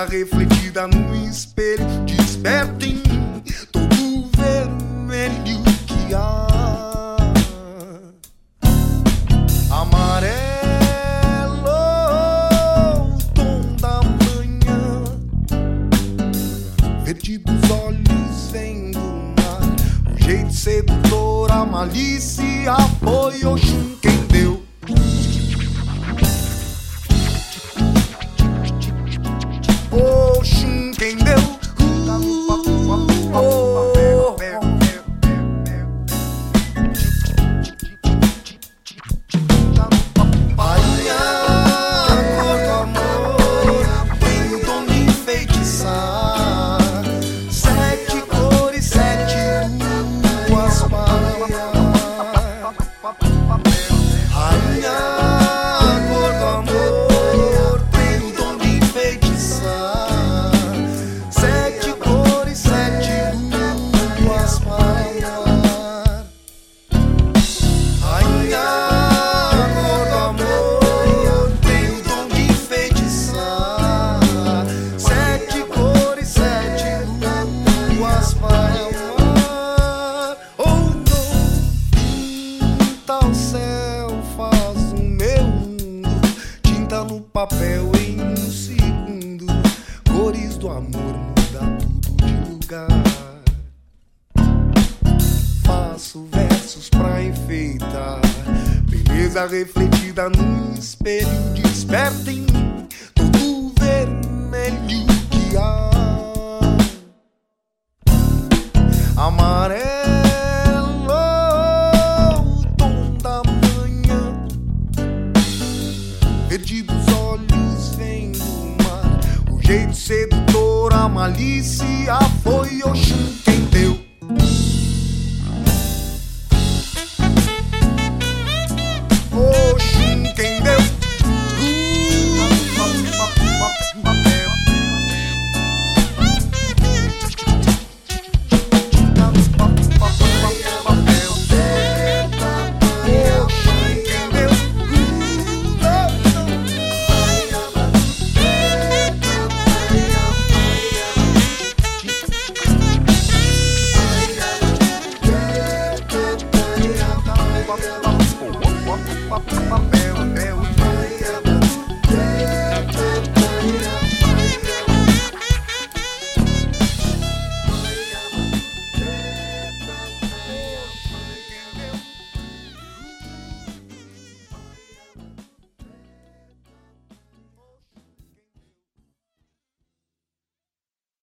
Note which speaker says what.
Speaker 1: beleza refletida no espelho desperta em mim todo o vermelho que há. Amarelo, o tom da manhã, verde dos olhos vem do mar, o jeito sedutor, a malícia foi Oxum quem deu. Oxum quem deu. Rainha, cor do amor, tem o dom de enfeitiçar. 7 cores, 7 luas para. Rainha, cor do amor, tem o dom de enfeitiçar. 7 cores, 7 luas para. Rainha, cor do amor, tem o dom de enfeitiçar. 7 cores, 7 luas para. Oh, não, pinta o céu, faz o meu mundo, tinta no papel em um segundo, cores do amor, muda tudo de lugar. Faço versos pra enfeitar, beleza refletida num espelho desperta em mim todo o vermelho que há. Amarelo, o tom da manhã, verde dos olhos vem do mar, o jeito sedutor, a malícia foi